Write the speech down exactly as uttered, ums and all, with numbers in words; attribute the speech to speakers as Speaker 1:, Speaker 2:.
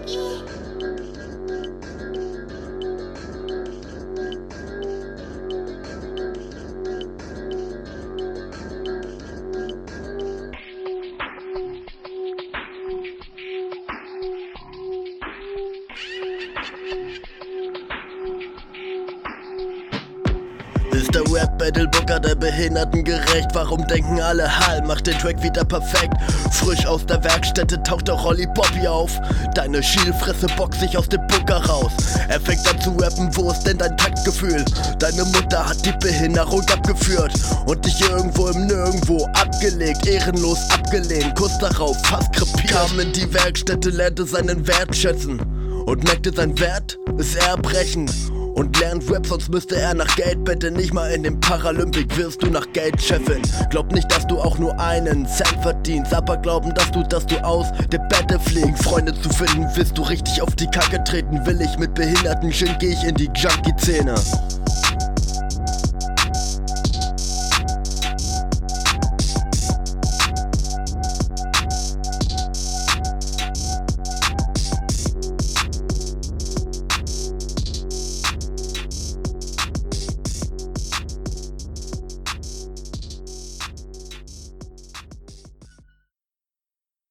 Speaker 1: Ist der Rap-Battle-Booker der Behinderten gerecht? Warum denken alle, Hall macht den Track wieder perfekt? Frisch aus der Werkstätte taucht der Rolli Bobby auf. Deine Schielfresse boxt sich aus dem Booker raus. Er fängt an zu rappen, wo ist denn dein Taktgefühl? Deine Mutter hat die Behinderung abgeführt und dich irgendwo im Nirgendwo abgelegt, ehrenlos abgelehnt, kurz darauf fast krepiert. Kam in die Werkstätte, lernte seinen Wert schätzen und merkte, sein Wert ist Erbrechen. Und lernt Rap, sonst müsste er nach Geld betteln. Nicht mal in dem Paralympic wirst du nach Geld Chefin. Glaub nicht, dass du auch nur einen Cent verdienst, aber glauben, dass du, dass du aus der Bette fliegst. Freunde zu finden, willst du richtig auf die Kacke treten. Will ich mit behinderten Shin, geh ich in die Junkie-Szene.